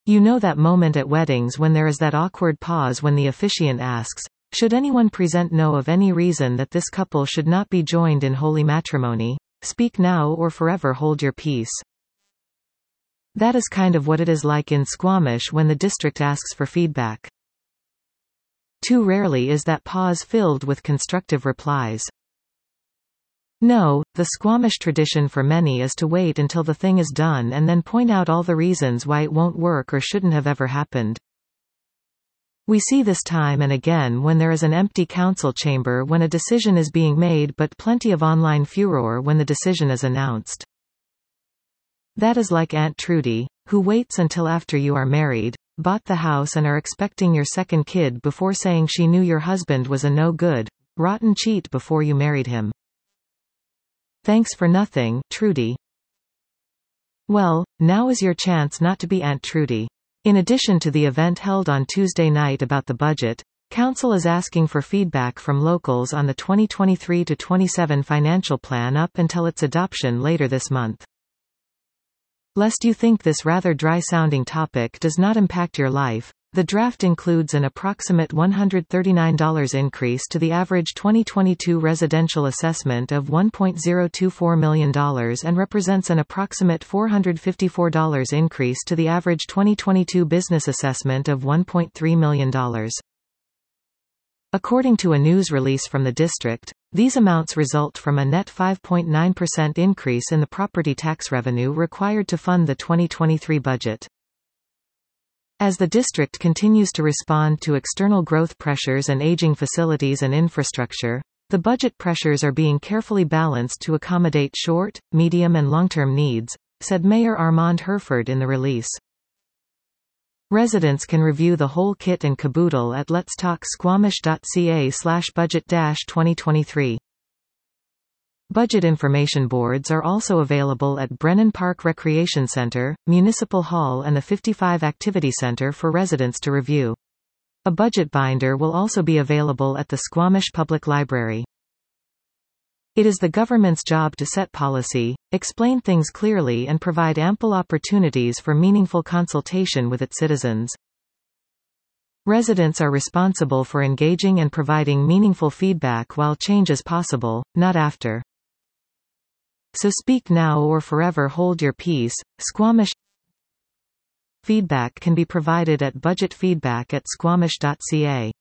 You know that moment at weddings when there is that awkward pause when the officiant asks, "Should anyone present know of any reason that this couple should not be joined in holy matrimony? Speak now or forever hold your peace." That is kind of what it is like in Squamish when the district asks for feedback. Too rarely is that pause filled with constructive replies. No, the Squamish tradition for many is to wait until the thing is done and then point out all the reasons why it won't work or shouldn't have ever happened. We see this time and again when there is an empty council chamber when a decision is being made but plenty of online furor when the decision is announced. That is like Aunt Trudy, who waits until after you are married, bought the house and are expecting your second kid before saying she knew your husband was a no-good, rotten cheat before you married him. Thanks for nothing, Trudy. Well, now is your chance not to be Aunt Trudy. In addition to the event held on Tuesday night about the budget, Council is asking for feedback from locals on the 2023-27 financial plan up until its adoption later this month. Lest you think this rather dry-sounding topic does not impact your life, the draft includes an approximate $139 increase to the average 2022 residential assessment of $1.024 million and represents an approximate $454 increase to the average 2022 business assessment of $1.3 million. According to a news release from the district, these amounts result from a net 5.9% increase in the property tax revenue required to fund the 2023 budget. As the district continues to respond to external growth pressures and aging facilities and infrastructure, the budget pressures are being carefully balanced to accommodate short, medium and long-term needs, said Mayor Armand Herford in the release. Residents can review the whole kit and caboodle at letstalksquamish.ca/budget-2023. Budget information boards are also available at Brennan Park Recreation Center, Municipal Hall and the 55 Activity Center for residents to review. A budget binder will also be available at the Squamish Public Library. It is the government's job to set policy, explain things clearly and provide ample opportunities for meaningful consultation with its citizens. Residents are responsible for engaging and providing meaningful feedback while change is possible, not after. So speak now or forever hold your peace. Squamish feedback can be provided at budgetfeedback@squamish.ca.